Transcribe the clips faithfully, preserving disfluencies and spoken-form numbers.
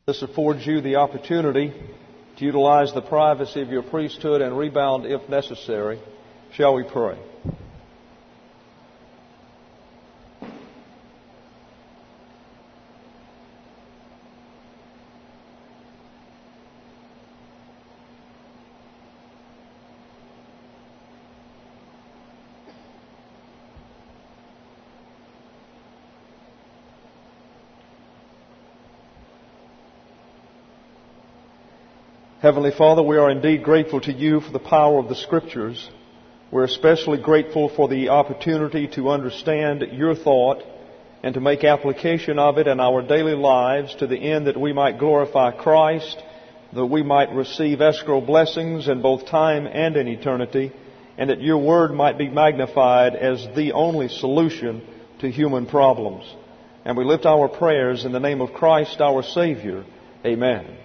This affords you the opportunity to utilize the privacy of your priesthood and rebound if necessary. Shall we pray? Heavenly Father, we are indeed grateful to you for the power of the Scriptures. We're especially grateful for the opportunity to understand your thought and to make application of it in our daily lives to the end that we might glorify Christ, that we might receive escrow blessings in both time and in eternity, and that your Word might be magnified as the only solution to human problems. And we lift our prayers in the name of Christ our Savior. Amen.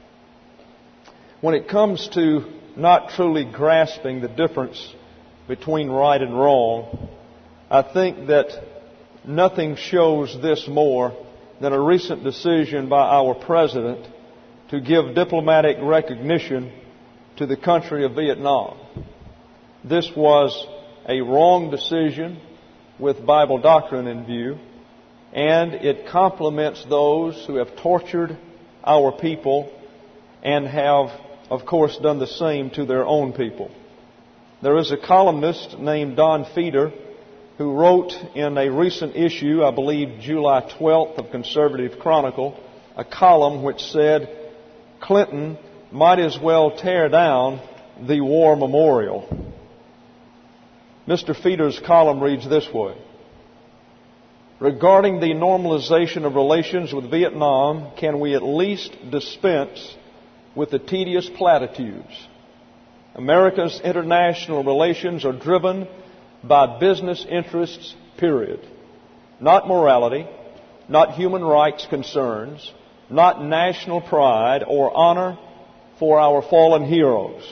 When it comes to not truly grasping the difference between right and wrong, I think that nothing shows this more than a recent decision by our President to give diplomatic recognition to the country of Vietnam. This was a wrong decision with Bible doctrine in view, and it compliments those who have tortured our people and have, of course, done the same to their own people. There is a columnist named Don Feeder who wrote in a recent issue, I believe July twelfth of Conservative Chronicle, a column which said, "Clinton might as well tear down the war memorial." Mister Feeder's column reads this way: "Regarding the normalization of relations with Vietnam, can we at least dispense with the tedious platitudes? America's international relations are driven by business interests, period. Not morality, not human rights concerns, not national pride or honor for our fallen heroes.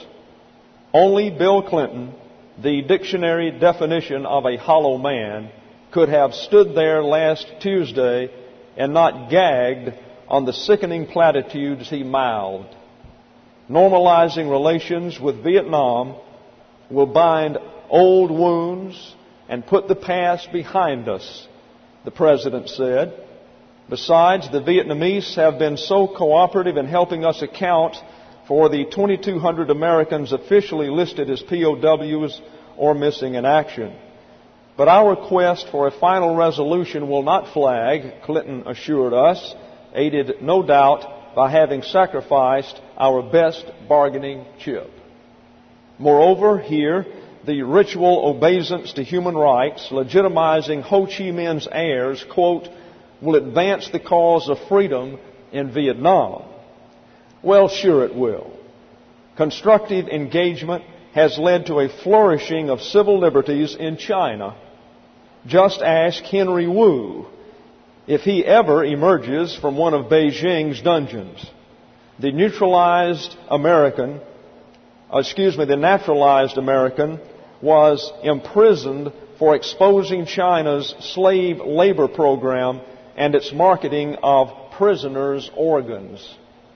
Only Bill Clinton, the dictionary definition of a hollow man, could have stood there last Tuesday and not gagged on the sickening platitudes he mouthed. Normalizing relations with Vietnam will bind old wounds and put the past behind us," the President said. "Besides, the Vietnamese have been so cooperative in helping us account for the twenty-two hundred Americans officially listed as P O Ws or missing in action. But our quest for a final resolution will not flag," Clinton assured us, aided no doubt by having sacrificed our best bargaining chip. Moreover, here, the ritual obeisance to human rights, legitimizing Ho Chi Minh's heirs, quote, "will advance the cause of freedom in Vietnam." Well, sure it will. Constructive engagement has led to a flourishing of civil liberties in China. Just ask Henry Wu if he ever emerges from one of Beijing's dungeons. The neutralized American, excuse me, the naturalized American was imprisoned for exposing China's slave labor program and its marketing of prisoners' organs.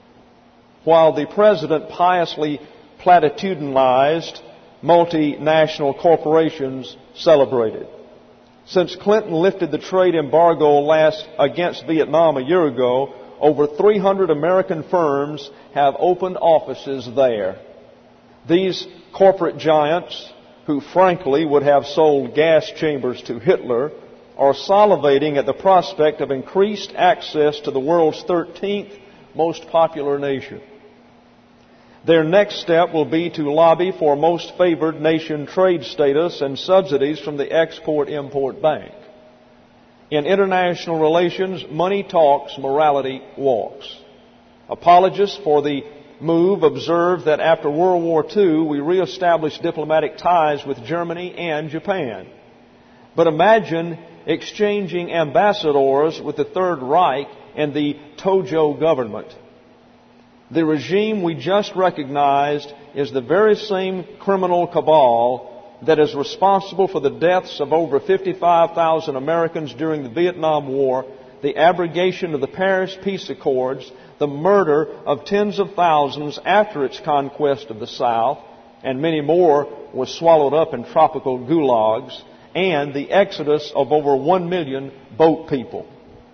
While the President piously platitudinized, multinational corporations celebrated. Since Clinton lifted the trade embargo last against Vietnam a year ago, over three hundred American firms have opened offices there. These corporate giants, who frankly would have sold gas chambers to Hitler, are salivating at the prospect of increased access to the world's thirteenth most popular nation. Their next step will be to lobby for most favored nation trade status and subsidies from the Export-Import Bank. In international relations, money talks, morality walks. Apologists for the move observe that after World War Two, we reestablished diplomatic ties with Germany and Japan. But imagine exchanging ambassadors with the Third Reich and the Tojo government. The regime we just recognized is the very same criminal cabal that is responsible for the deaths of over fifty-five thousand Americans during the Vietnam War the abrogation of the Paris Peace Accords, the murder of tens of thousands after its conquest of the South, and many more were swallowed up in tropical gulags, and the exodus of over one million boat people.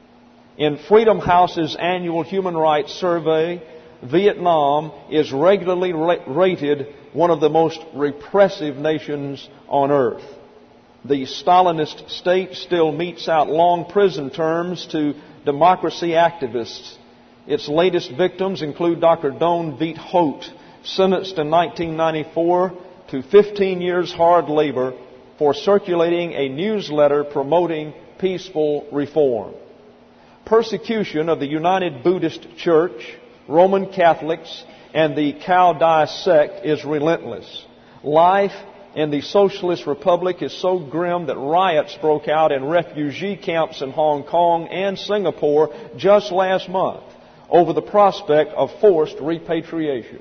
In Freedom House's annual Human Rights Survey, Vietnam is regularly rated one of the most repressive nations on earth. The Stalinist state still metes out long prison terms to democracy activists. Its latest victims include Doctor Doan Viet Hoat, sentenced in nineteen ninety-four to fifteen years hard labor for circulating a newsletter promoting peaceful reform. Persecution of the United Buddhist Church, Roman Catholics, and the Cao Dai sect is relentless. Life in the Socialist Republic is so grim that riots broke out in refugee camps in Hong Kong and Singapore just last month over the prospect of forced repatriation.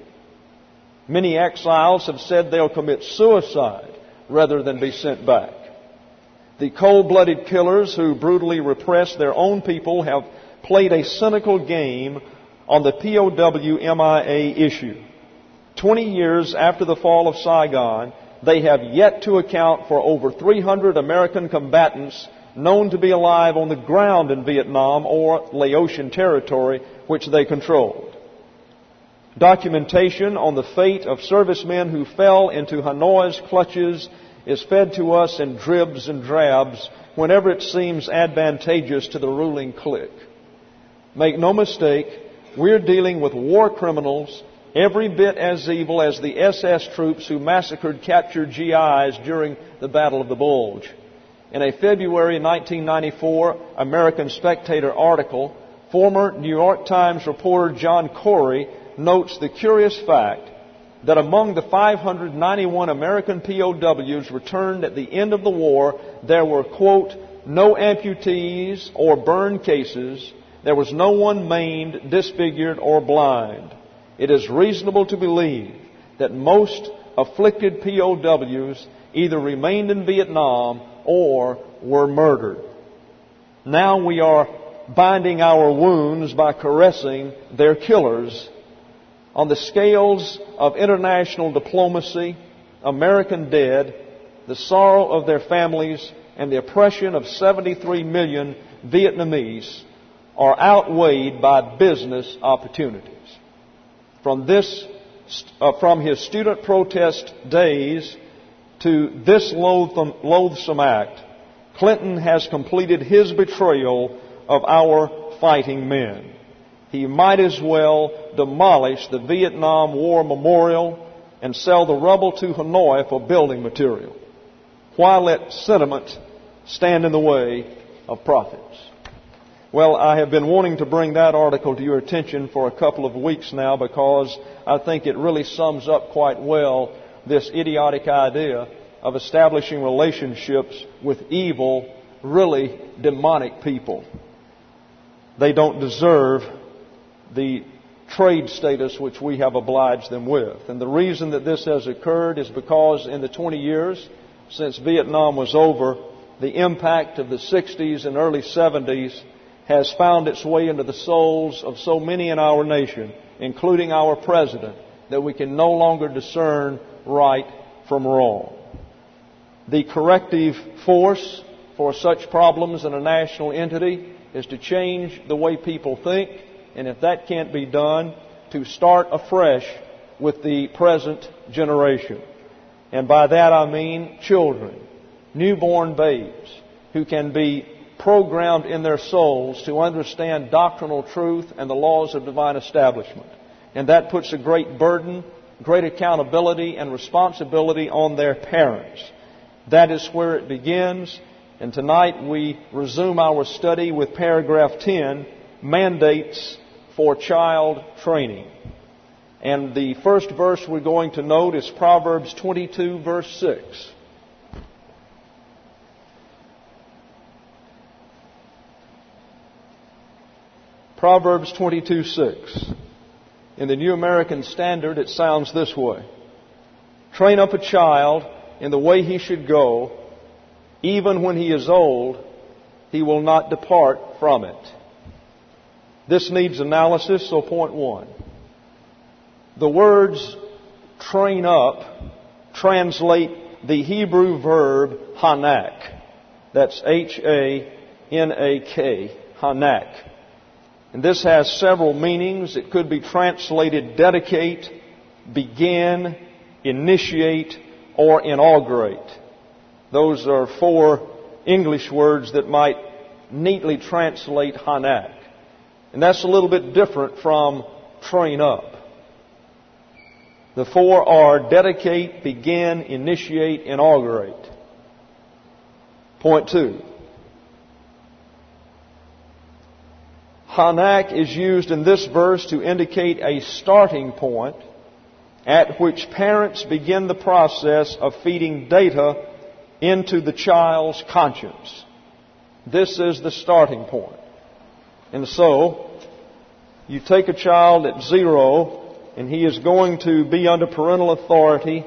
Many exiles have said they'll commit suicide rather than be sent back. The cold-blooded killers who brutally repress their own people have played a cynical game on the P O W M I A issue. Twenty years after the fall of Saigon, they have yet to account for over three hundred American combatants known to be alive on the ground in Vietnam or Laotian territory, which they controlled. Documentation on the fate of servicemen who fell into Hanoi's clutches is fed to us in dribs and drabs whenever it seems advantageous to the ruling clique. Make no mistake, we're dealing with war criminals every bit as evil as the S S troops who massacred captured G Is during the Battle of the Bulge. In a February nineteen ninety-four American Spectator article, former New York Times reporter John Corey notes the curious fact that among the five hundred ninety-one American P O Ws returned at the end of the war, there were, quote, no amputees or burn cases. There was no one maimed, disfigured, or blind. It is reasonable to believe that most afflicted P O Ws either remained in Vietnam or were murdered. Now we are binding our wounds by caressing their killers. On the scales of international diplomacy, American dead, the sorrow of their families, and the oppression of seventy-three million Vietnamese are outweighed by business opportunities. From this, uh, from his student protest days to this loathsome, loathsome act, Clinton has completed his betrayal of our fighting men. He might as well demolish the Vietnam War Memorial and sell the rubble to Hanoi for building material. Why let sentiment stand in the way of profits? Well, I have been wanting to bring that article to your attention for a couple of weeks now because I think it really sums up quite well this idiotic idea of establishing relationships with evil, really demonic people. They don't deserve the trade status which we have obliged them with. And the reason that this has occurred is because in the twenty years since Vietnam was over, the impact of the sixties and early seventies has found its way into the souls of so many in our nation, including our president, that we can no longer discern right from wrong. The corrective force for such problems in a national entity is to change the way people think, and if that can't be done, to start afresh with the present generation. And by that I mean children, newborn babes, who can be programmed in their souls to understand doctrinal truth and the laws of divine establishment. And that puts a great burden, great accountability and responsibility on their parents. That is where it begins. And tonight we resume our study with paragraph ten, mandates for child training. And the first verse we're going to note is Proverbs twenty-two, verse six. Proverbs twenty-two, six. In the New American Standard, it sounds this way. Train up a child in the way he should go. Even when he is old, he will not depart from it. This needs analysis, so point one. The words train up translate the Hebrew verb hanak. That's H A N A K, hanak. And this has several meanings. It could be translated dedicate, begin, initiate, or inaugurate. Those are four English words that might neatly translate hanak. And that's a little bit different from train up. The four are dedicate, begin, initiate, inaugurate. Point two. Hanak is used in this verse to indicate a starting point at which parents begin the process of feeding data into the child's conscience. This is the starting point. And so, you take a child at zero, and he is going to be under parental authority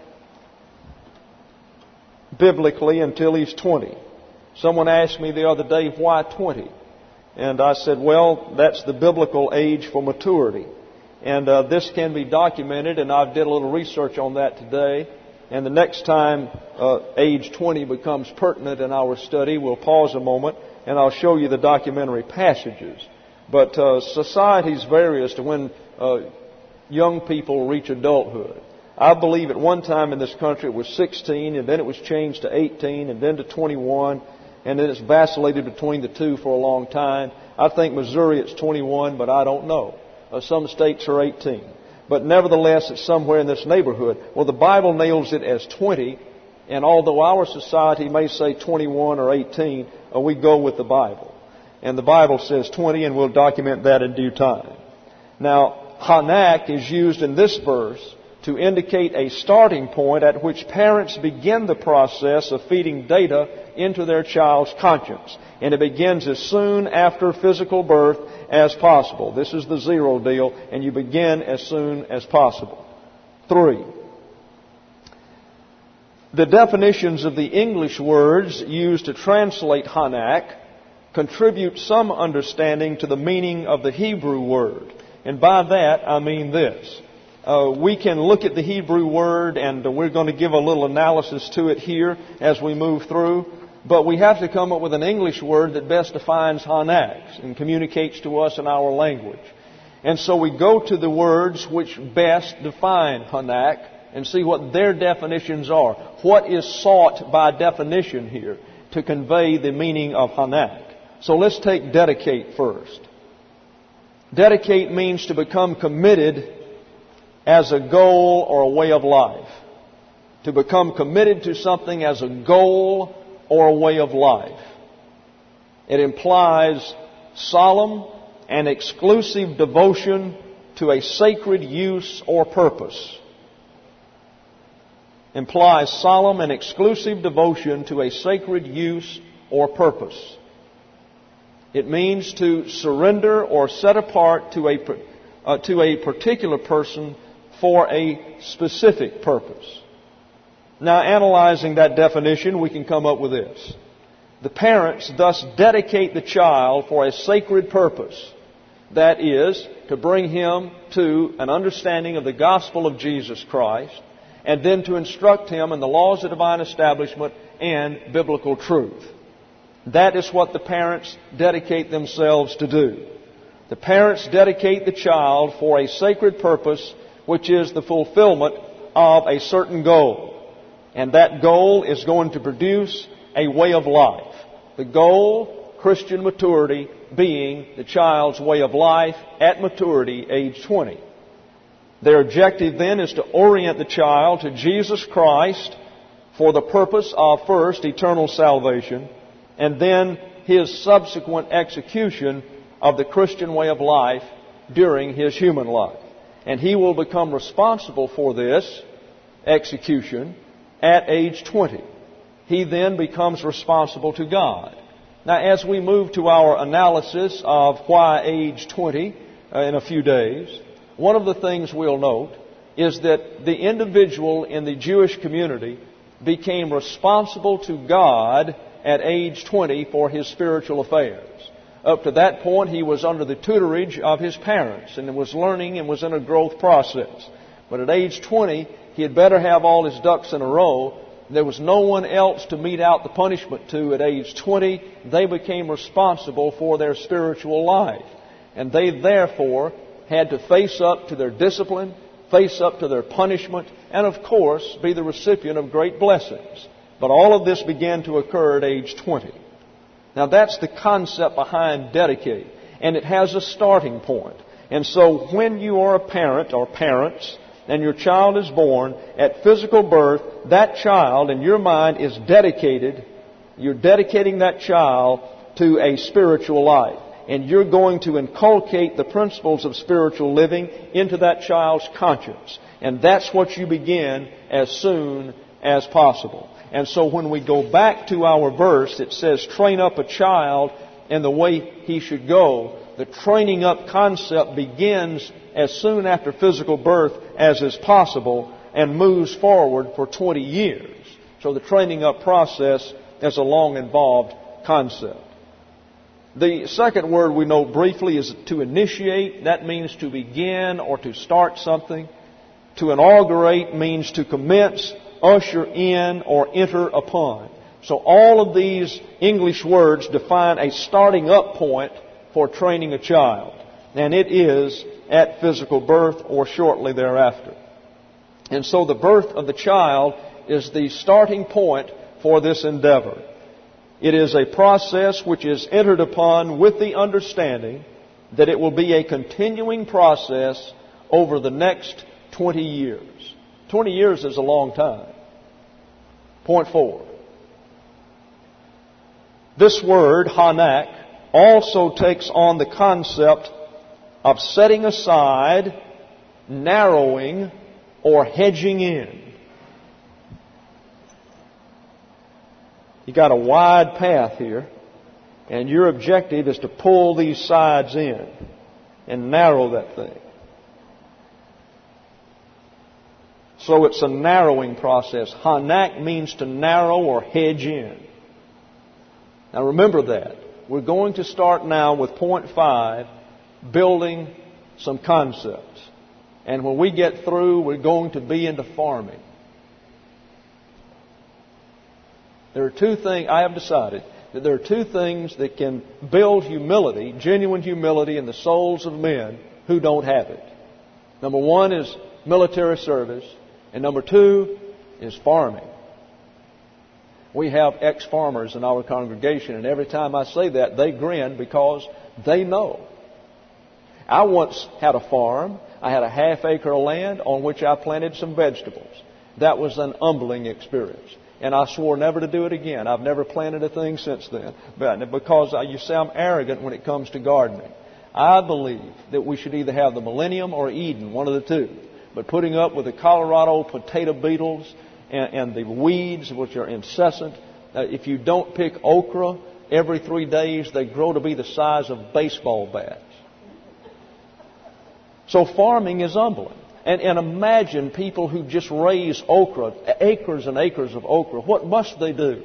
biblically until he's twenty. Someone asked me the other day, why twenty? And I said, well, that's the biblical age for maturity. And uh, this can be documented, and I did a little research on that today. And the next time uh, age twenty becomes pertinent in our study, we'll pause a moment, and I'll show you the documentary passages. But uh, societies vary as to when uh, young people reach adulthood. I believe at one time in this country it was sixteen, and then it was changed to eighteen, and then to twenty-one, and then it's vacillated between the two for a long time. I think Missouri it's twenty-one, but I don't know. Uh, some states are eighteen. But nevertheless, it's somewhere in this neighborhood. Well, the Bible nails it as twenty, and although our society may say twenty-one or eighteen, uh, we go with the Bible. And the Bible says twenty, and we'll document that in due time. Now, hanak is used in this verse to indicate a starting point at which parents begin the process of feeding data into their child's conscience. And it begins as soon after physical birth as possible. This is the zero deal, and you begin as soon as possible. Three. The definitions of the English words used to translate hanak contribute some understanding to the meaning of the Hebrew word. And by that, I mean this. Uh, we can look at the Hebrew word, and uh, we're going to give a little analysis to it here as we move through. But we have to come up with an English word that best defines hanak and communicates to us in our language. And so we go to the words which best define hanak and see what their definitions are. What is sought by definition here to convey the meaning of hanak? So let's take dedicate first. Dedicate means to become committed as a goal or a way of life. To become committed to something as a goal or a way of life. It implies solemn and exclusive devotion to a sacred use or purpose. Implies solemn and exclusive devotion to a sacred use or purpose. It means to surrender or set apart to a, uh, to a particular person for a specific purpose. Now, analyzing that definition, we can come up with this. The parents thus dedicate the child for a sacred purpose. That is, to bring him to an understanding of the gospel of Jesus Christ, and then to instruct him in the laws of divine establishment and biblical truth. That is what the parents dedicate themselves to do. The parents dedicate the child for a sacred purpose, which is the fulfillment of a certain goal. And that goal is going to produce a way of life. The goal, Christian maturity, being the child's way of life at maturity, age twenty. Their objective then is to orient the child to Jesus Christ for the purpose of, first, eternal salvation, and then his subsequent execution of the Christian way of life during his human life. And he will become responsible for this execution at age twenty. He then becomes responsible to God. Now, as we move to our analysis of why age twenty uh, in a few days, one of the things we'll note is that the individual in the Jewish community became responsible to God at age twenty for his spiritual affairs. Up to that point, he was under the tutorage of his parents and was learning and was in a growth process. But at age twenty, he had better have all his ducks in a row. There was no one else to mete out the punishment to at age twenty. They became responsible for their spiritual life. And they therefore had to face up to their discipline, face up to their punishment, and of course be the recipient of great blessings. But all of this began to occur at age twenty. Now that's the concept behind dedicate. And it has a starting point. And so when you are a parent or parents and your child is born, at physical birth, that child in your mind is dedicated. You're dedicating that child to a spiritual life. And you're going to inculcate the principles of spiritual living into that child's conscience. And that's what you begin as soon as possible. And so when we go back to our verse, it says, train up a child in the way he should go. The training up concept begins as soon after physical birth as is possible and moves forward for twenty years. So the training up process is a long involved concept. The second word we know briefly is to initiate. That means to begin or to start something. To inaugurate means to commence, usher in, or enter upon. So all of these English words define a starting up point for training a child. And it is at physical birth or shortly thereafter. And so the birth of the child is the starting point for this endeavor. It is a process which is entered upon with the understanding that it will be a continuing process over the next twenty years. twenty years is a long time. Point four. This word, hanak, also takes on the concept of setting aside, narrowing, or hedging in. You got a wide path here, and your objective is to pull these sides in and narrow that thing. So it's a narrowing process. Hanak means to narrow or hedge in. Now remember that. We're going to start now with point five, building some concepts. And when we get through, we're going to be into farming. There are two things, I have decided that there are two things that can build humility, genuine humility in the souls of men who don't have it. Number one is military service, and number two is farming. We have ex-farmers in our congregation, and every time I say that, they grin because they know. I once had a farm. I had a half acre of land on which I planted some vegetables. That was an humbling experience. And I swore never to do it again. I've never planted a thing since then. But because you say I'm arrogant when it comes to gardening. I believe that we should either have the millennium or Eden, one of the two. But putting up with the Colorado potato beetles and, and the weeds, which are incessant, uh, if you don't pick okra every three days, they grow to be the size of baseball bats. So farming is humbling. And, and imagine people who just raise okra, acres and acres of okra. What must they do?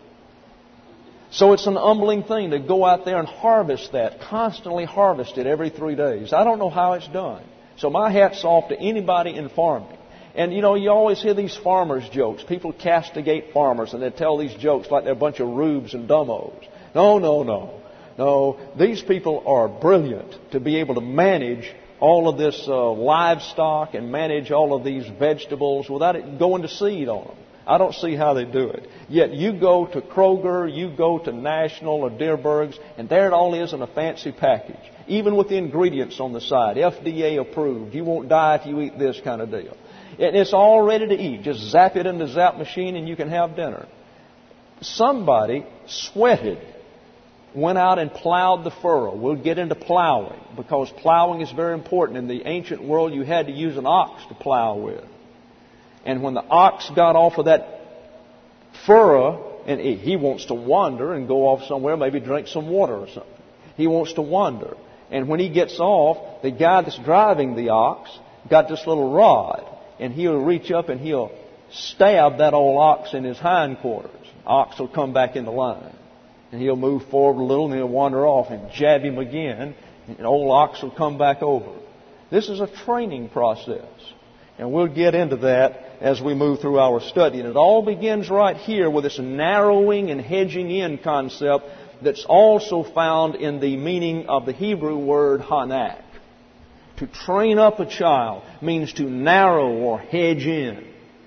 So it's an humbling thing to go out there and harvest that, constantly harvest it every three days. I don't know how it's done. So my hat's off to anybody in farming. And, you know, you always hear these farmers' jokes. People castigate farmers and they tell these jokes like they're a bunch of rubes and dumbos. No, no, no. No, these people are brilliant to be able to manage all of this uh, livestock and manage all of these vegetables without it going to seed on them. I don't see how they do it. Yet you go to Kroger, you go to National or Deerberg's, and there it all is in a fancy package. Even with the ingredients on the side, F D A approved. You won't die if you eat this kind of deal. And it's all ready to eat. Just zap it in the zap machine and you can have dinner. Somebody sweated, went out and plowed the furrow. We'll get into plowing because plowing is very important. In the ancient world, you had to use an ox to plow with. And when the ox got off of that furrow, and he wants to wander and go off somewhere, maybe drink some water or something. He wants to wander. And when he gets off, the guy that's driving the ox got this little rod. And he'll reach up and he'll stab that old ox in his hindquarters. Ox will come back into line. And he'll move forward a little and he'll wander off and jab him again. And old ox will come back over. This is a training process. And we'll get into that as we move through our study. And it all begins right here with this narrowing and hedging in concept that's also found in the meaning of the Hebrew word hanak. To train up a child means to narrow or hedge in.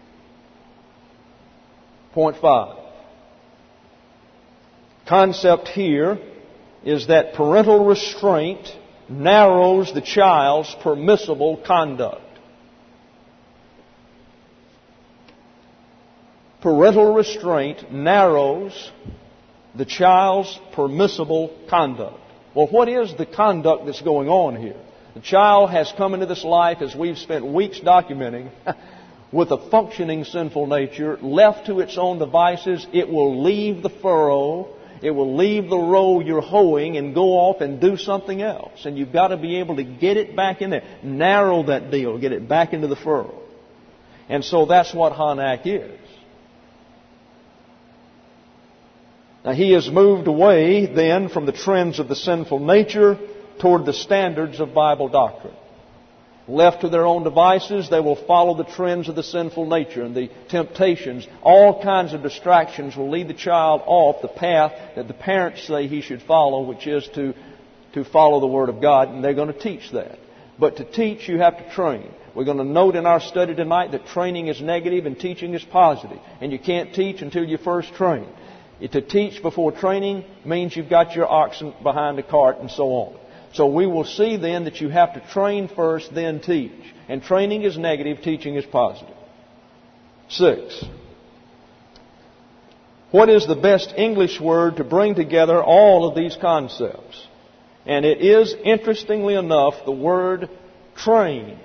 Point five. Concept here is that parental restraint narrows the child's permissible conduct. Parental restraint narrows the child's permissible conduct. Well, what is the conduct that's going on here? The child has come into this life, as we've spent weeks documenting, with a functioning sinful nature. Left to its own devices, it will leave the furrow, it will leave the row you're hoeing and go off and do something else. And you've got to be able to get it back in there. Narrow that deal, get it back into the furrow. And so that's what hanak is. Now, he has moved away then from the trends of the sinful nature toward the standards of Bible doctrine. Left to their own devices, they will follow the trends of the sinful nature and the temptations. All kinds of distractions will lead the child off the path that the parents say he should follow, which is to, to follow the Word of God, and they're going to teach that. But to teach, you have to train. We're going to note in our study tonight that training is negative and teaching is positive. And you can't teach until you first train. To teach before training means you've got your oxen behind the cart and so on. So we will see then that you have to train first, then teach. And training is negative, teaching is positive. Six. What is the best English word to bring together all of these concepts? And it is, interestingly enough, the word train.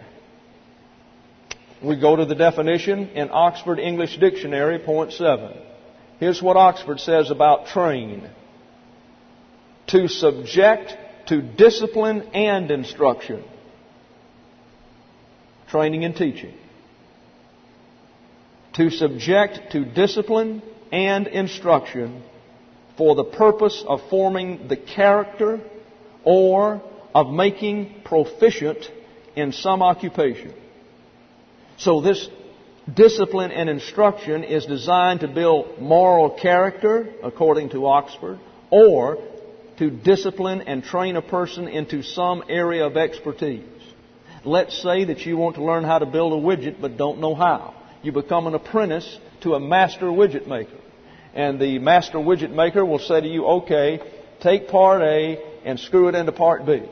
We go to the definition in Oxford English Dictionary, point seven. Here's what Oxford says about train. To subject to discipline and instruction. Training and teaching. To subject to discipline and instruction for the purpose of forming the character or of making proficient in some occupation. So this discipline and instruction is designed to build moral character, according to Oxford, or to discipline and train a person into some area of expertise. Let's say that you want to learn how to build a widget but don't know how. You become an apprentice to a master widget maker. And the master widget maker will say to you, okay, take part A and screw it into part B.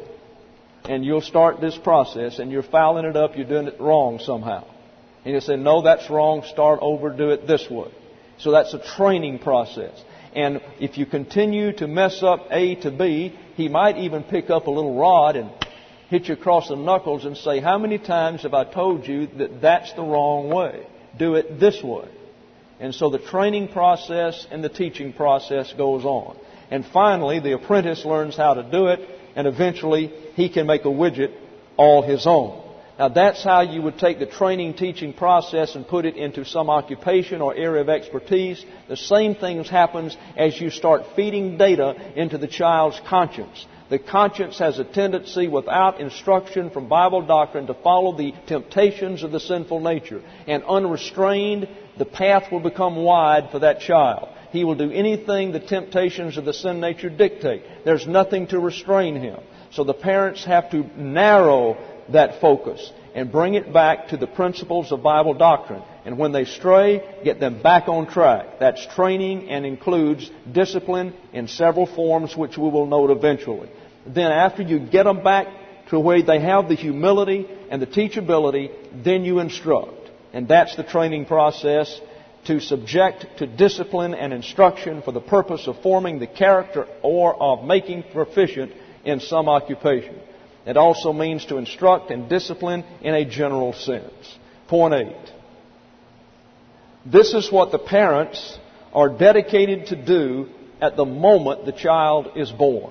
And you'll start this process and you're fouling it up, you're doing it wrong somehow. And he'll say, no, that's wrong, start over, do it this way. So that's a training process. And if you continue to mess up A to B, he might even pick up a little rod and hit you across the knuckles and say, how many times have I told you that that's the wrong way? Do it this way. And so the training process and the teaching process goes on. And finally, the apprentice learns how to do it, and eventually he can make a widget all his own. Now that's how you would take the training, teaching process and put it into some occupation or area of expertise. The same thing happens as you start feeding data into the child's conscience. The conscience has a tendency, without instruction from Bible doctrine, to follow the temptations of the sinful nature. And unrestrained, the path will become wide for that child. He will do anything the temptations of the sin nature dictate. There's nothing to restrain him. So the parents have to narrow that focus and bring it back to the principles of Bible doctrine. And when they stray, get them back on track. That's training and includes discipline in several forms, which we will note eventually. Then after you get them back to where they have the humility and the teachability, then you instruct. And that's the training process, to subject to discipline and instruction for the purpose of forming the character or of making proficient in some occupation. It also means to instruct and discipline in a general sense. Point eight. This is what the parents are dedicated to do at the moment the child is born.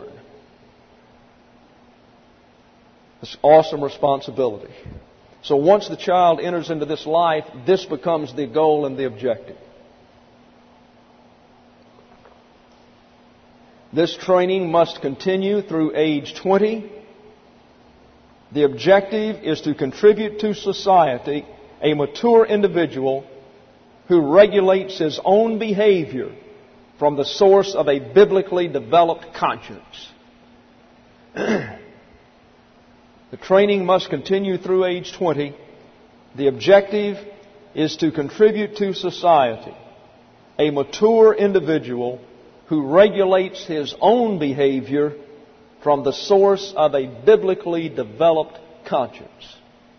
It's awesome responsibility. So once the child enters into this life, this becomes the goal and the objective. This training must continue through age twenty. The objective is to contribute to society a mature individual who regulates his own behavior from the source of a biblically developed conscience. The training must continue through age twenty. The objective is to contribute to society a mature individual who regulates his own behavior from the source of a biblically developed conscience.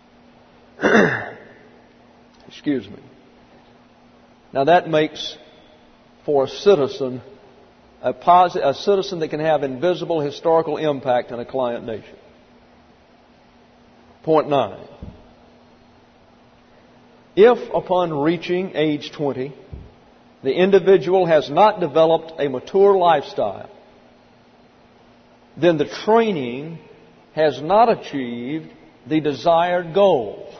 Excuse me. Now that makes for a citizen a, posit- a citizen that can have invisible historical impact in a client nation. Point nine. If upon reaching age twenty, the individual has not developed a mature lifestyle, then the training has not achieved the desired goal.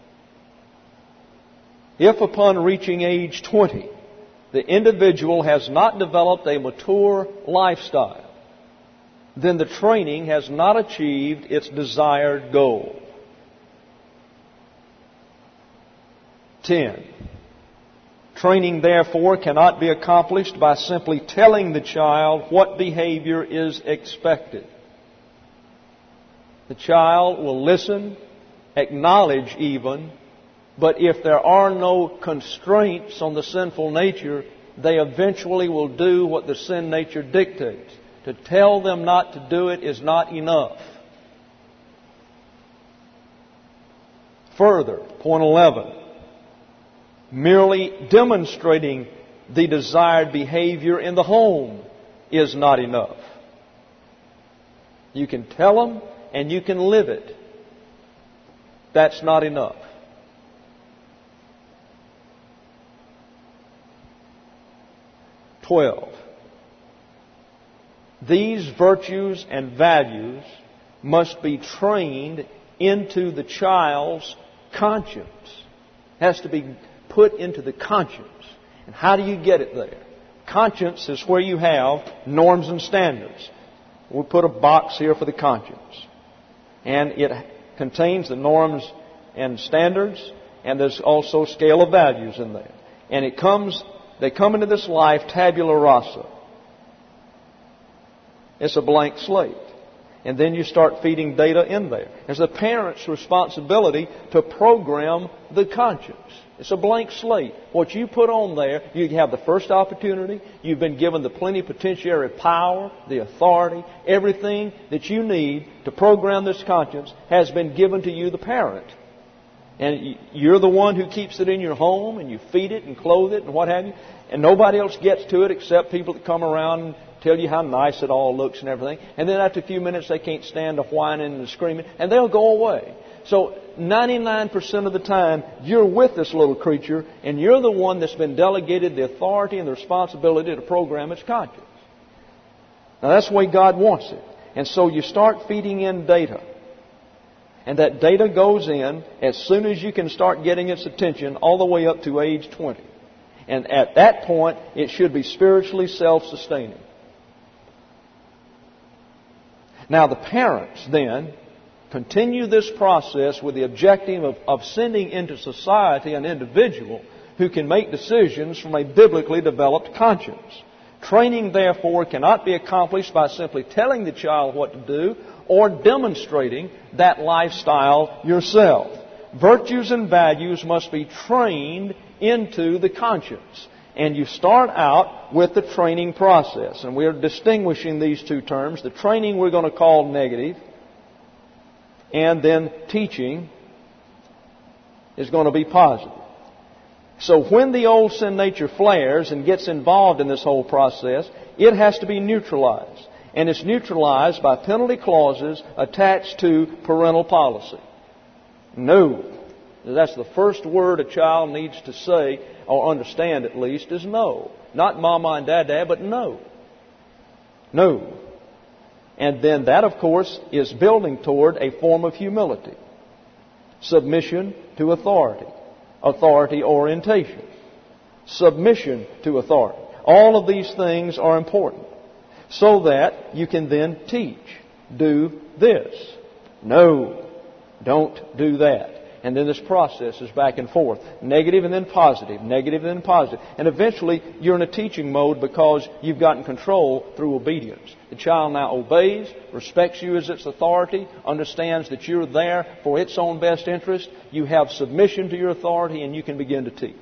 If upon reaching age twenty, the individual has not developed a mature lifestyle, then the training has not achieved its desired goal. ten. Training, therefore, cannot be accomplished by simply telling the child what behavior is expected. The child will listen, acknowledge even, but if there are no constraints on the sinful nature, they eventually will do what the sin nature dictates. To tell them not to do it is not enough. Further, point eleven. Merely demonstrating the desired behavior in the home is not enough. You can tell them and you can live it. That's not enough. twelve. These virtues and values must be trained into the child's conscience. It has to be put into the conscience. And how do you get it there? Conscience is where you have norms and standards. We put a box here for the conscience. And it contains the norms and standards, and there's also a scale of values in there. And it comes, they come into this life tabula rasa. It's a blank slate. And then you start feeding data in there. It's the parent's responsibility to program the conscience. It's a blank slate. What you put on there, you have the first opportunity. You've been given the plenipotentiary power, the authority, everything that you need to program this conscience has been given to you, the parent. And you're the one who keeps it in your home, and you feed it and clothe it and what have you. And nobody else gets to it except people that come around and tell you how nice it all looks and everything. And then after a few minutes, they can't stand the whining and the screaming, and they'll go away. So ninety-nine percent of the time, you're with this little creature, and you're the one that's been delegated the authority and the responsibility to program its conscience. Now, that's the way God wants it. And so you start feeding in data. And that data goes in as soon as you can start getting its attention all the way up to age twenty. And at that point, it should be spiritually self-sustaining. Now, the parents then continue this process with the objective of, of sending into society an individual who can make decisions from a biblically developed conscience. Training, therefore, cannot be accomplished by simply telling the child what to do or demonstrating that lifestyle yourself. Virtues and values must be trained into the conscience. And you start out with the training process. And we're distinguishing these two terms. The training we're going to call negative. And then teaching is going to be positive. So when the old sin nature flares and gets involved in this whole process, it has to be neutralized. And it's neutralized by penalty clauses attached to parental policy. No. That's the first word a child needs to say, or understand at least, is no. Not mama and dad, dad, but no. No. And then that, of course, is building toward a form of humility. Submission to authority. Authority orientation. Submission to authority. All of these things are important. so that you can then teach. Do this. No, don't do that. And then this process is back and forth. Negative and then positive. Negative and then positive. And eventually you're in a teaching mode because you've gotten control through obedience. The child now obeys, respects you as its authority, understands that you're there for its own best interest. You have submission to your authority, and you can begin to teach.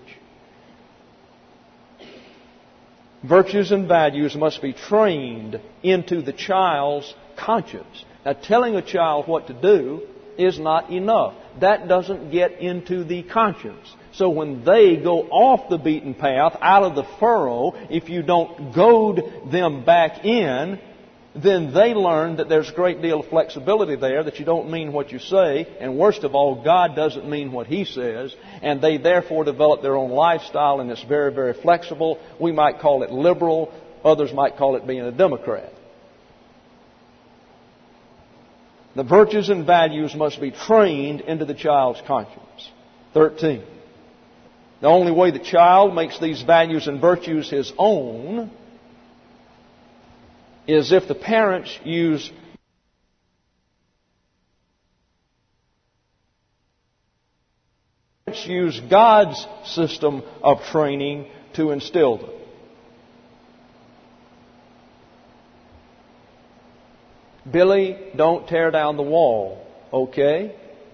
Virtues and values must be trained into the child's conscience. Now, telling a child what to do is not enough. That doesn't get into the conscience. So when they go off the beaten path, out of the furrow, if you don't goad them back in, then they learn that there's a great deal of flexibility there, that you don't mean what you say, and worst of all, God doesn't mean what He says, and they therefore develop their own lifestyle, and it's very, very flexible. We might call it liberal. Others might call it being a Democrat. The virtues and values must be trained into the child's conscience. Thirteen. The only way the child makes these values and virtues his own is if the parents use use God's system of training to instill them. Billy, don't tear down the wall, okay?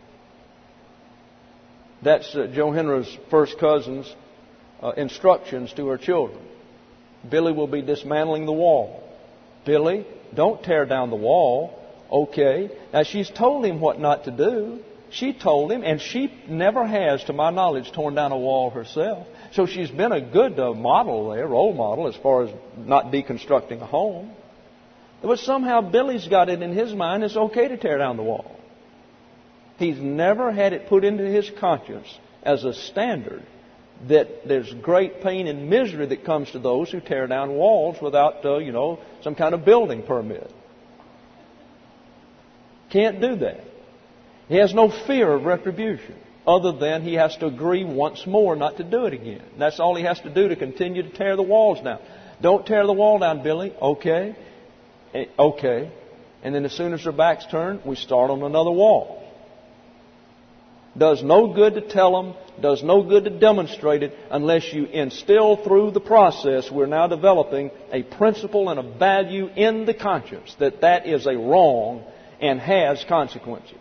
That's uh, Joe Henry's first cousin's uh, instructions to her children. Billy will be dismantling the wall. Billy, don't tear down the wall, okay? Now, she's told him what not to do. She told him, and she never has, to my knowledge, torn down a wall herself. So she's been a good uh, model there, role model, as far as not deconstructing a home. But somehow Billy's got it in his mind it's okay to tear down the wall. He's never had it put into his conscience as a standard that there's great pain and misery that comes to those who tear down walls without, uh, you know, some kind of building permit. Can't do that. He has no fear of retribution, other than he has to agree once more not to do it again. That's all he has to do to continue to tear the walls down. Don't tear the wall down, Billy. Okay. Okay. And then as soon as their back's turned, we start on another wall. Does no good to tell them, does no good to demonstrate it, unless you instill through the process we're now developing a principle and a value in the conscience that that is a wrong and has consequences.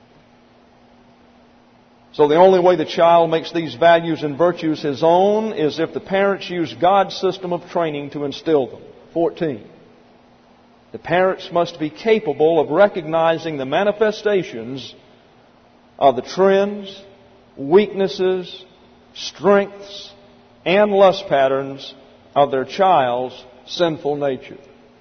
So the only way the child makes these values and virtues his own is if the parents use God's system of training to instill them. fourteen. The parents must be capable of recognizing the manifestations of the trends, weaknesses, strengths, and lust patterns of their child's sinful nature.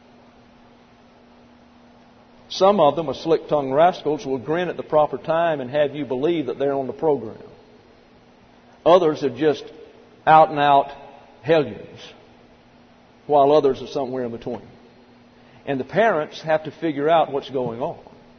Some of them, as slick-tongued rascals, will grin at the proper time and have you believe that they're on the program. Others are just out-and-out hellions, while others are somewhere in between. And the parents have to figure out what's going on.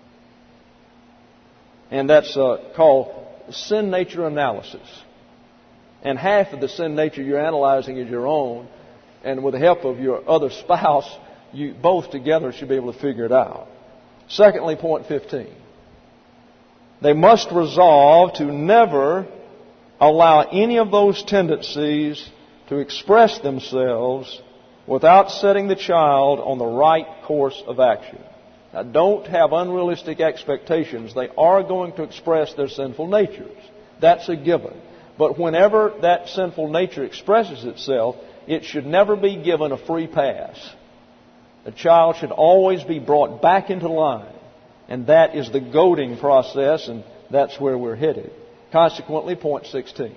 And that's uh, called sin nature analysis. And half of the sin nature you're analyzing is your own. And with the help of your other spouse, you both together should be able to figure it out. Secondly, point fifteen. They must resolve to never allow any of those tendencies to express themselves without setting the child on the right course of action. Now, don't have unrealistic expectations. They are going to express their sinful natures. That's a given. But whenever that sinful nature expresses itself, it should never be given a free pass. The child should always be brought back into line. And that is the goading process, and that's where we're headed. Consequently, point sixteen.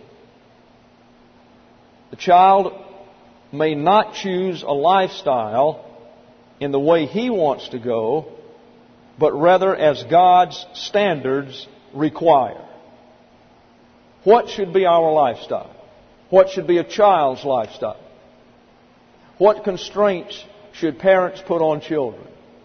The child may not choose a lifestyle in the way he wants to go, but rather as God's standards require. What should be our lifestyle? What should be a child's lifestyle? What constraints should parents put on children?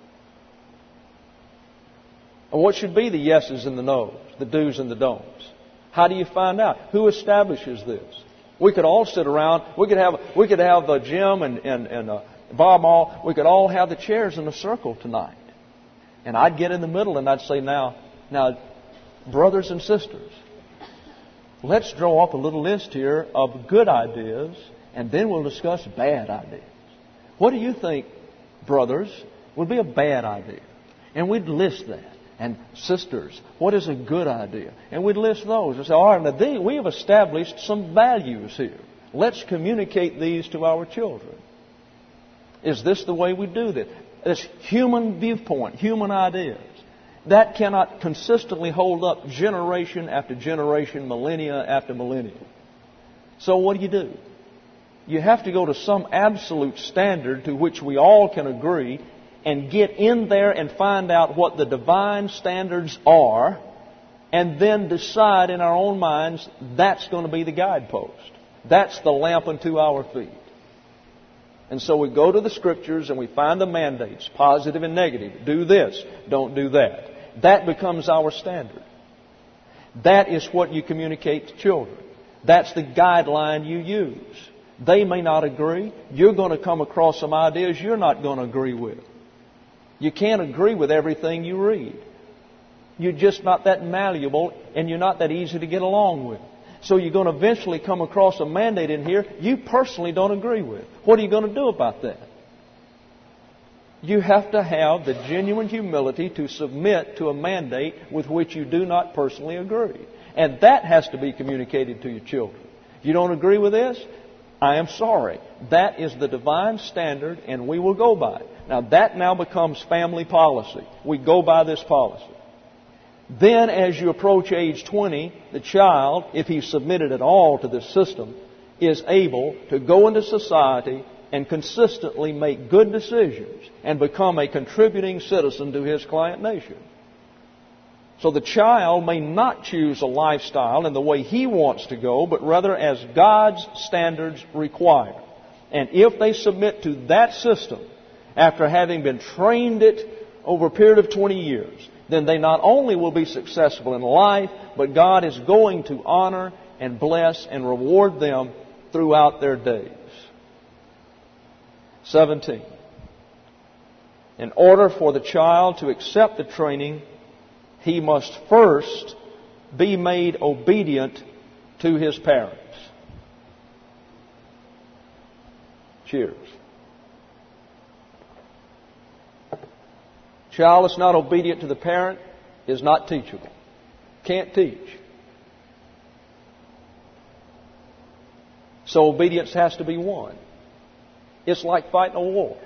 And what should be the yeses and the nos, the do's and the don'ts? How do you find out? Who establishes this? We could all sit around. We could have we could have uh, Jim and and, and uh, Bob, all, we could all have the chairs in a circle tonight. And I'd get in the middle and I'd say, now, now, brothers and sisters, let's draw up a little list here of good ideas, and then we'll discuss bad ideas. What do you think, brothers, would be a bad idea? And we'd list that. And sisters, what is a good idea? And we'd list those and say, all right, now they, we have established some values here. Let's communicate these to our children. Is this the way we do this? This human viewpoint, human ideas. That cannot consistently hold up generation after generation, millennia after millennia. So what do you do? You have to go to some absolute standard to which we all can agree and get in there and find out what the divine standards are, and then decide in our own minds that's going to be the guidepost. That's the lamp unto our feet. And so we go to the Scriptures and we find the mandates, positive and negative. Do this, don't do that. That becomes our standard. That is what you communicate to children. That's the guideline you use. They may not agree. You're going to come across some ideas you're not going to agree with. You can't agree with everything you read. You're just not that malleable, and you're not that easy to get along with. So you're going to eventually come across a mandate in here you personally don't agree with. What are you going to do about that? You have to have the genuine humility to submit to a mandate with which you do not personally agree. And that has to be communicated to your children. If you don't agree with this, I am sorry. That is the divine standard, and we will go by it. Now, that now becomes family policy. We go by this policy. Then, as you approach age twenty, the child, if he's submitted at all to this system, is able to go into society and consistently make good decisions and become a contributing citizen to his client nation. So the child may not choose a lifestyle in the way he wants to go, but rather as God's standards require. And if they submit to that system, after having been trained it over a period of twenty years, then they not only will be successful in life, but God is going to honor and bless and reward them throughout their days. seventeen. In order for the child to accept the training, he must first be made obedient to his parents. Cheers. Child that's not obedient to the parent is not teachable. Can't teach. So obedience has to be won. It's like fighting a war.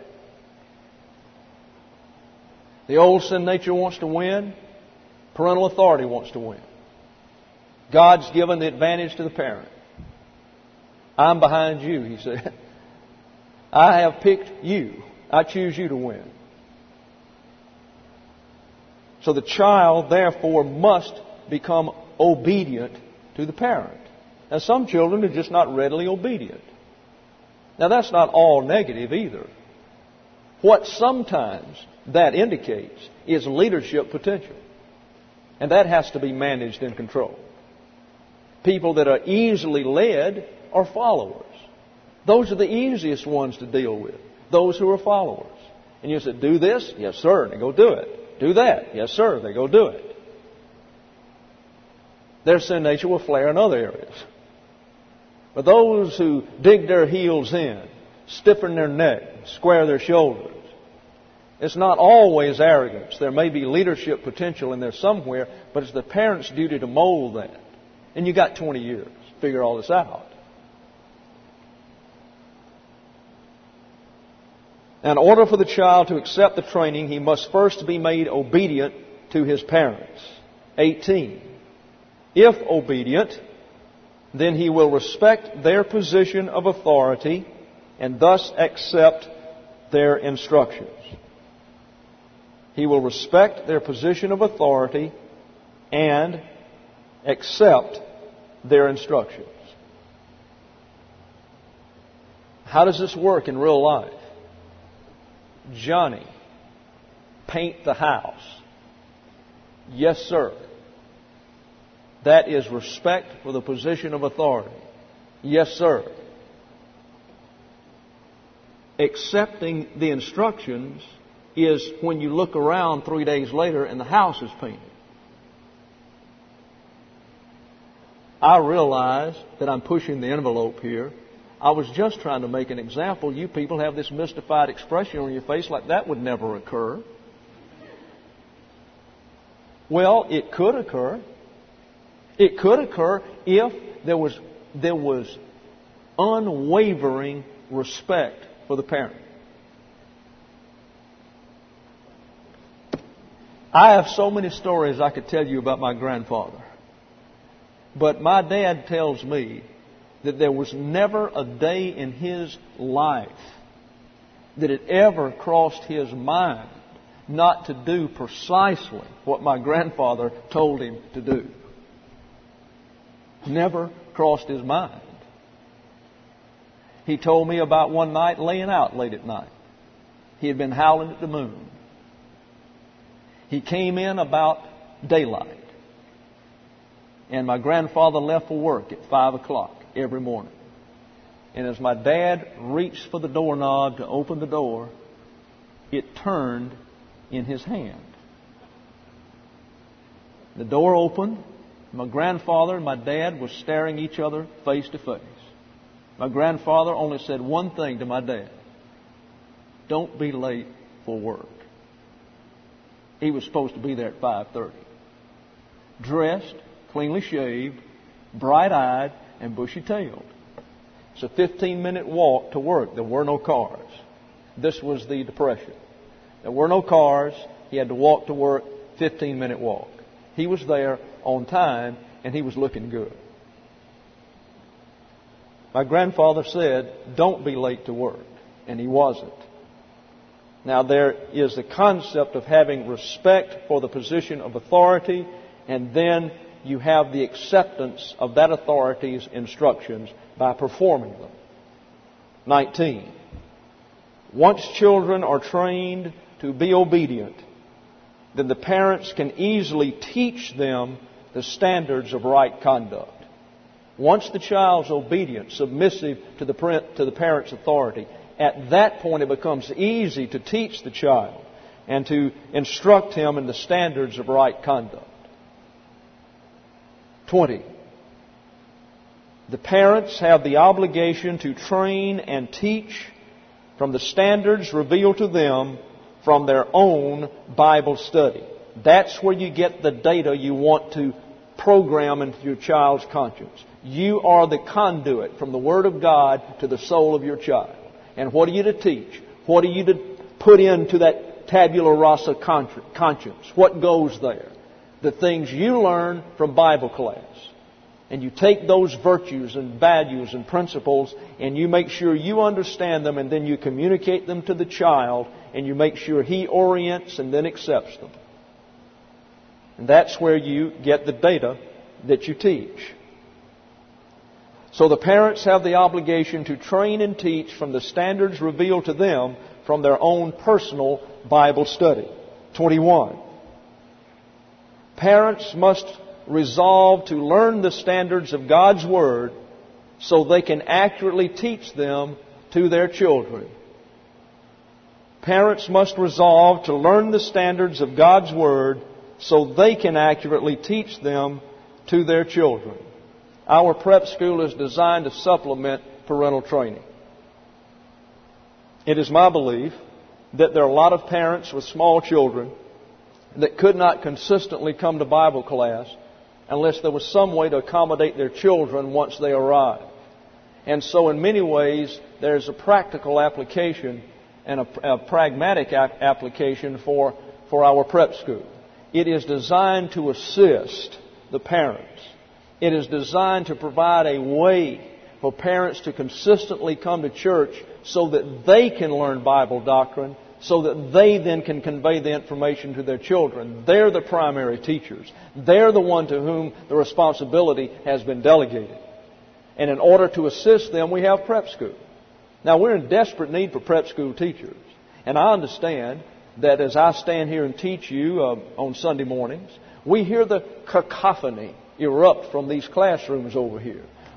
The old sin nature wants to win. Parental authority wants to win. God's given the advantage to the parent. I'm behind you, he said. I have picked you. I choose you to win. So the child, therefore, must become obedient to the parent. Now, some children are just not readily obedient. Now, that's not all negative either. What sometimes that indicates is leadership potential. And that has to be managed and controlled. People that are easily led are followers. Those are the easiest ones to deal with. Those who are followers. And you say, do this? Yes, sir. And they go do it. Do that? Yes, sir. They go do it. Their sin nature will flare in other areas. But those who dig their heels in, stiffen their neck, square their shoulders, it's not always arrogance. There may be leadership potential in there somewhere, but it's the parent's duty to mold that. And you got twenty years to figure all this out. In order for the child to accept the training, he must first be made obedient to his parents. eighteen. If obedient, then he will respect their position of authority and thus accept their instructions. He will respect their position of authority and accept their instructions. How does this work in real life? Johnny, paint the house. Yes, sir. That is respect for the position of authority. Yes, sir. accepting the instructions is when you look around three days later and the house is painted. I realize that I'm pushing the envelope here. I was just trying to make an example. You people have this mystified expression on your face like that would never occur. Well, it could occur. It could occur if there was there was unwavering respect for the parent. I have so many stories I could tell you about my grandfather. But my dad tells me that there was never a day in his life that it ever crossed his mind not to do precisely what my grandfather told him to do. Never crossed his mind. He told me about one night laying out late at night. He had been howling at the moon. He came in about daylight. And my grandfather left for work at five o'clock every morning. And as my dad reached for the doorknob to open the door, it turned in his hand. The door opened. My grandfather and my dad were staring each other face to face. My grandfather only said one thing to my dad: "Don't be late for work." He was supposed to be there at five thirty. Dressed, cleanly shaved, bright-eyed, and bushy-tailed. It's a fifteen-minute walk to work. There were no cars. This was the Depression. There were no cars. He had to walk to work, fifteen-minute walk. He was there on time, and he was looking good. My grandfather said, "Don't be late to work," and he wasn't. Now, there is the concept of having respect for the position of authority, and then you have the acceptance of that authority's instructions by performing them. nineteen. Once children are trained to be obedient, then the parents can easily teach them the standards of right conduct. Once the child's obedient, submissive to the to the parent's authority, at that point it becomes easy to teach the child and to instruct him in the standards of right conduct. twenty. The parents have the obligation to train and teach from the standards revealed to them from their own Bible study. That's where you get the data you want to program into your child's conscience. You are the conduit from the Word of God to the soul of your child. And what are you to teach? What are you to put into that tabula rasa conscience? What goes there? The things you learn from Bible class. And you take those virtues and values and principles and you make sure you understand them, and then you communicate them to the child and you make sure he orients and then accepts them. And that's where you get the data that you teach. So the parents have the obligation to train and teach from the standards revealed to them from their own personal Bible study. twenty-one. Parents must resolve to learn the standards of God's Word so they can accurately teach them to their children. Parents must resolve to learn the standards of God's Word so they can accurately teach them to their children. Our prep school is designed to supplement parental training. It is my belief that there are a lot of parents with small children that could not consistently come to Bible class unless there was some way to accommodate their children once they arrive. And so in many ways, there's a practical application and a, a pragmatic ap- application for, for our prep school. It is designed to assist the parents. It is designed to provide a way for parents to consistently come to church so that they can learn Bible doctrine, so that they then can convey the information to their children. They're the primary teachers. They're the one to whom the responsibility has been delegated. And in order to assist them, we have prep school. Now, we're in desperate need for prep school teachers. And I understand that as I stand here and teach you uh, on Sunday mornings, we hear the cacophony erupt from these classrooms over here.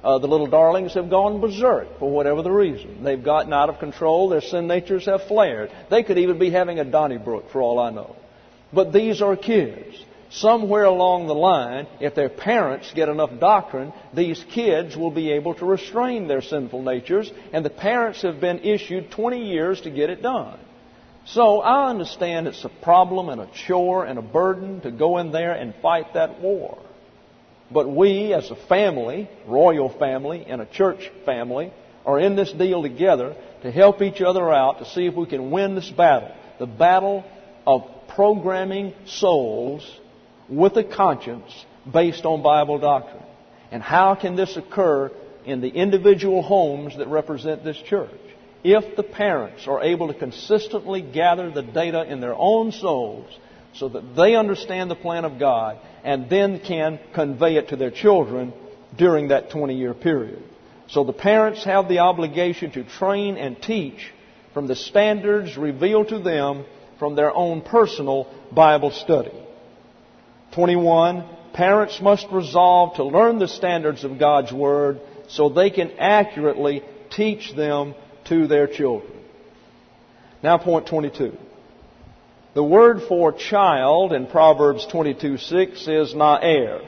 Uh, the little darlings have gone berserk for whatever the reason. They've gotten out of control. Their sin natures have flared. They could even be having a Donnybrook for all I know. But these are kids. Somewhere along the line, if their parents get enough doctrine, these kids will be able to restrain their sinful natures, and the parents have been issued twenty years to get it done. So I understand it's a problem and a chore and a burden to go in there and fight that war. But we, as a family, royal family, and a church family, are in this deal together to help each other out to see if we can win this battle. The battle of programming souls with a conscience based on Bible doctrine. And how can this occur in the individual homes that represent this church? If the parents are able to consistently gather the data in their own souls so that they understand the plan of God and then can convey it to their children during that twenty-year period. So the parents have the obligation to train and teach from the standards revealed to them from their own personal Bible study. twenty-one, parents must resolve to learn the standards of God's Word so they can accurately teach them to their children. Now point twenty-two. The word for child in Proverbs twenty-two six is na'er.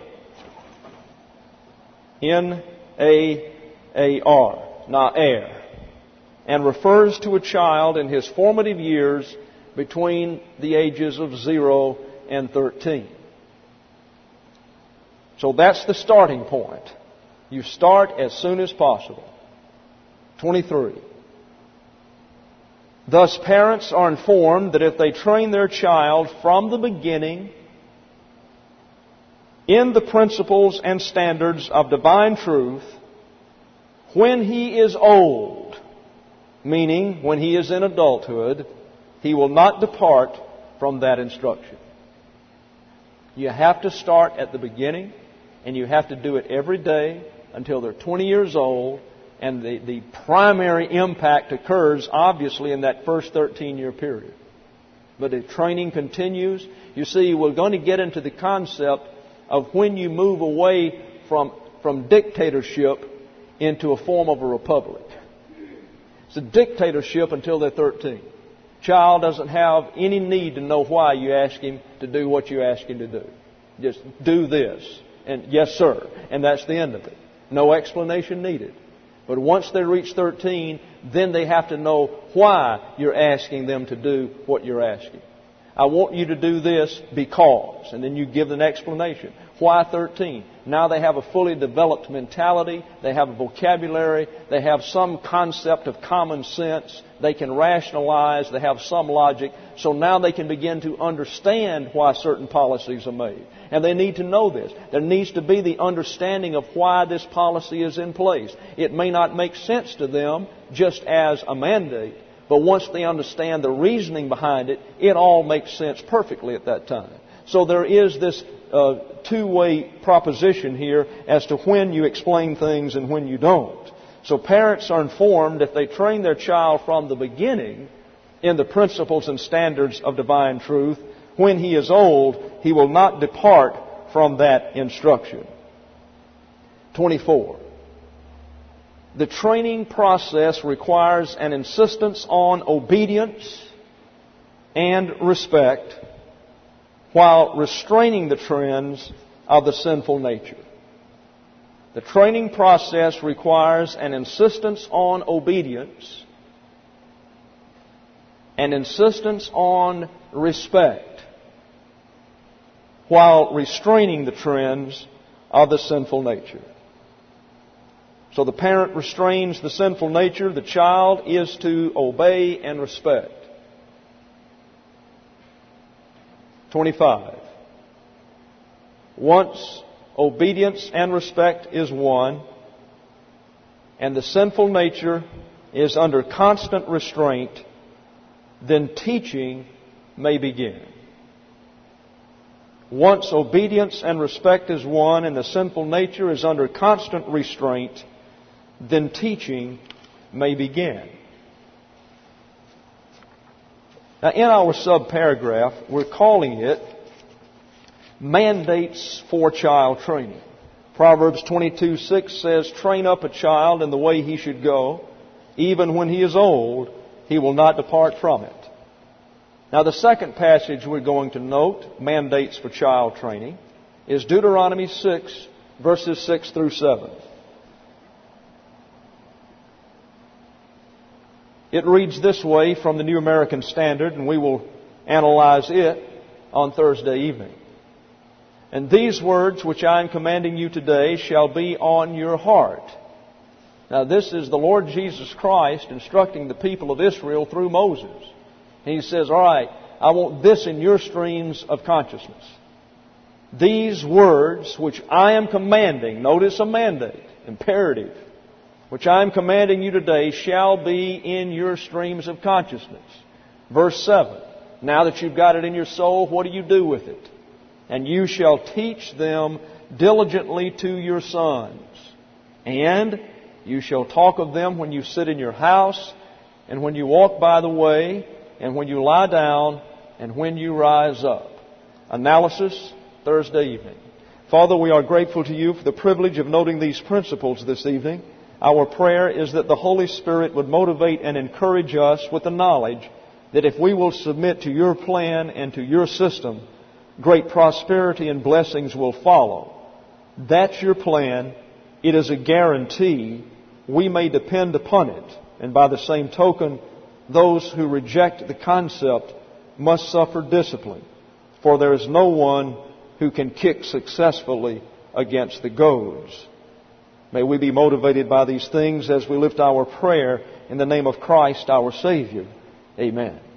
N A A R. Na'er. And refers to a child in his formative years between the ages of zero and thirteen. So that's the starting point. You start as soon as possible. twenty-three. Thus, parents are informed that if they train their child from the beginning in the principles and standards of divine truth, when he is old, meaning when he is in adulthood, he will not depart from that instruction. You have to start at the beginning, and you have to do it every day until they're twenty years old. And the, the primary impact occurs, obviously, in that first thirteen-year period. But if training continues, you see, we're going to get into the concept of when you move away from, from dictatorship into a form of a republic. It's a dictatorship until they're thirteen. Child doesn't have any need to know why you ask him to do what you ask him to do. Just do this. And yes, sir. And that's the end of it. No explanation needed. But once they reach thirteen, then they have to know why you're asking them to do what you're asking. I want you to do this because. And then you give an explanation. Why thirteen? Now they have a fully developed mentality. They have a vocabulary. They have some concept of common sense. They can rationalize. They have some logic. So now they can begin to understand why certain policies are made. And they need to know this. There needs to be the understanding of why this policy is in place. It may not make sense to them just as a mandate, but once they understand the reasoning behind it, it all makes sense perfectly at that time. So there is this uh, two-way proposition here as to when you explain things and when you don't. So parents are informed if they train their child from the beginning in the principles and standards of divine truth, when he is old, he will not depart from that instruction. twenty-four. The training process requires an insistence on obedience and respect while restraining the trends of the sinful nature. The training process requires an insistence on obedience and insistence on respect while restraining the trends of the sinful nature. So the parent restrains the sinful nature. The child is to obey and respect. twenty-five. Once obedience and respect is won, and the sinful nature is under constant restraint, then teaching may begin. Once obedience and respect is won, and the sinful nature is under constant restraint, then teaching may begin. Now, in our subparagraph, we're calling it mandates for child training. Proverbs twenty-two six says, "Train up a child in the way he should go. Even when he is old, he will not depart from it." Now, the second passage we're going to note, mandates for child training, is Deuteronomy six, verses six through seven. It reads this way from the New American Standard, and we will analyze it on Thursday evening. "And these words which I am commanding you today shall be on your heart." Now, this is the Lord Jesus Christ instructing the people of Israel through Moses. He says, all right, I want this in your streams of consciousness. "These words which I am commanding," notice a mandate, imperative, "which I am commanding you today shall be in your streams of consciousness." Verse seven, "Now that you've got it in your soul, what do you do with it? And you shall teach them diligently to your sons. And you shall talk of them when you sit in your house, and when you walk by the way, and when you lie down, and when you rise up." Analysis, Thursday evening. Father, we are grateful to you for the privilege of noting these principles this evening. Our prayer is that the Holy Spirit would motivate and encourage us with the knowledge that if we will submit to your plan and to your system, great prosperity and blessings will follow. That's your plan. It is a guarantee. We may depend upon it. And by the same token, those who reject the concept must suffer discipline. For there is no one who can kick successfully against the goads. May we be motivated by these things as we lift our prayer in the name of Christ our Savior. Amen.